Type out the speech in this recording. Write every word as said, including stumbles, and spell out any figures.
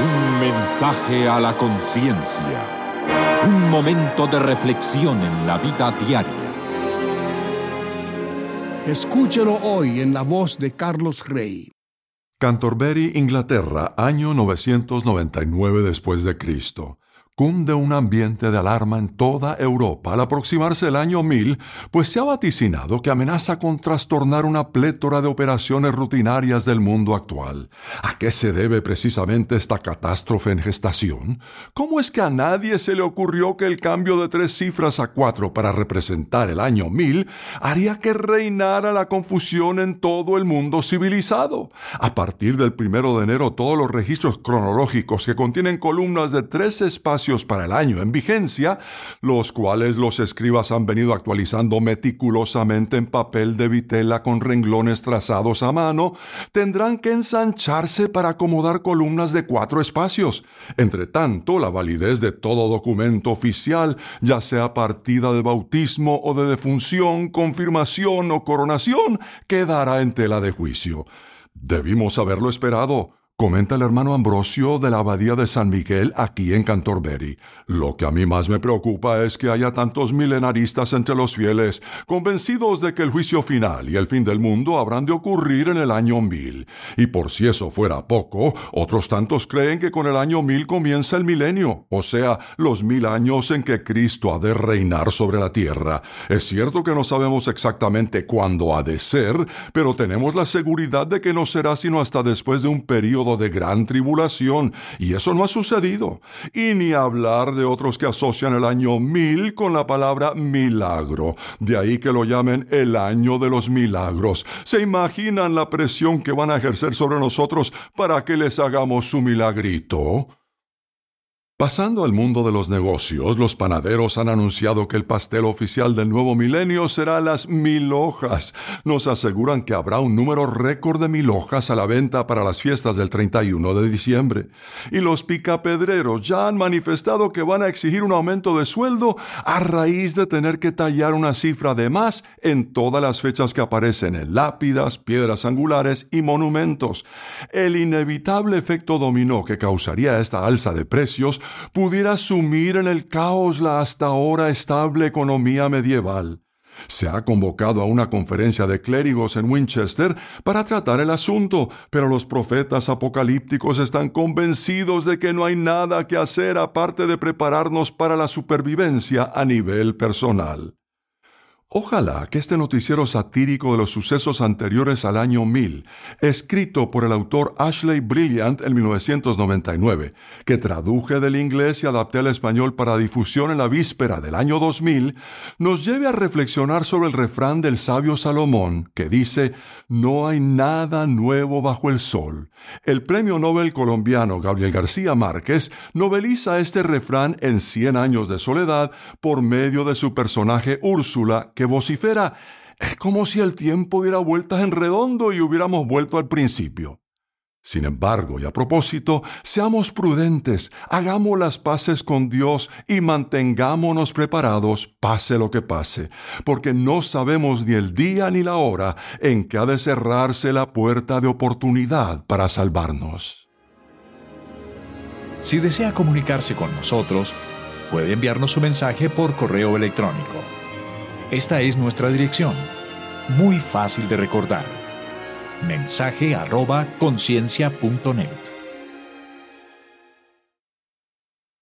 Un mensaje a la conciencia. Un momento de reflexión en la vida diaria. Escúchelo hoy en la voz de Carlos Rey. Canterbury, Inglaterra, año novecientos noventa y nueve después de Cristo. Cunde un ambiente de alarma en toda Europa al aproximarse el año mil, pues se ha vaticinado que amenaza con trastornar una plétora de operaciones rutinarias del mundo actual. ¿A qué se debe precisamente esta catástrofe en gestación? ¿Cómo es que a nadie se le ocurrió que el cambio de tres cifras a cuatro para representar el año mil haría que reinara la confusión en todo el mundo civilizado? A partir del primero de enero, todos los registros cronológicos que contienen columnas de tres espacios para el año en vigencia, los cuales los escribas han venido actualizando meticulosamente en papel de vitela con renglones trazados a mano, tendrán que ensancharse para acomodar columnas de cuatro espacios. Entre tanto, la validez de todo documento oficial, ya sea partida de bautismo o de defunción, confirmación o coronación, quedará en tela de juicio. Debimos haberlo esperado, comenta el hermano Ambrosio de la Abadía de San Miguel aquí en Canterbury. Lo que a mí más me preocupa es que haya tantos milenaristas entre los fieles, convencidos de que el juicio final y el fin del mundo habrán de ocurrir en el año mil. Y por si eso fuera poco, otros tantos creen que con el año mil comienza el milenio, o sea, los mil años en que Cristo ha de reinar sobre la tierra. Es cierto que no sabemos exactamente cuándo ha de ser, pero tenemos la seguridad de que no será sino hasta después de un periodo de gran tribulación, y eso no ha sucedido. Y ni hablar de otros que asocian el año mil con la palabra milagro, de ahí que lo llamen el año de los milagros. ¿Se imaginan la presión que van a ejercer sobre nosotros para que les hagamos su milagrito? Pasando al mundo de los negocios, los panaderos han anunciado que el pastel oficial del nuevo milenio será las mil hojas. Nos aseguran que habrá un número récord de mil hojas a la venta para las fiestas del treinta y uno de diciembre. Y los picapedreros ya han manifestado que van a exigir un aumento de sueldo a raíz de tener que tallar una cifra de más en todas las fechas que aparecen en lápidas, piedras angulares y monumentos. El inevitable efecto dominó que causaría esta alza de precios pudiera sumir en el caos la hasta ahora estable economía medieval. Se ha convocado a una conferencia de clérigos en Winchester para tratar el asunto, pero los profetas apocalípticos están convencidos de que no hay nada que hacer aparte de prepararnos para la supervivencia a nivel personal. Ojalá que este noticiero satírico de los sucesos anteriores al año mil, escrito por el autor Ashley Brilliant en mil novecientos noventa y nueve, que traduje del inglés y adapté al español para difusión en la víspera del año dos mil, nos lleve a reflexionar sobre el refrán del sabio Salomón, que dice: «No hay nada nuevo bajo el sol». El premio Nobel colombiano Gabriel García Márquez noveliza este refrán en Cien años de soledad por medio de su personaje Úrsula, que vocifera: «Es como si el tiempo diera vueltas en redondo y hubiéramos vuelto al principio». Sin embargo, y a propósito, seamos prudentes, hagamos las paces con Dios y mantengámonos preparados, pase lo que pase, porque no sabemos ni el día ni la hora en que ha de cerrarse la puerta de oportunidad para salvarnos. Si desea comunicarse con nosotros, puede enviarnos su mensaje por correo electrónico. Esta es nuestra dirección, muy fácil de recordar: mensaje arroba conciencia punto net.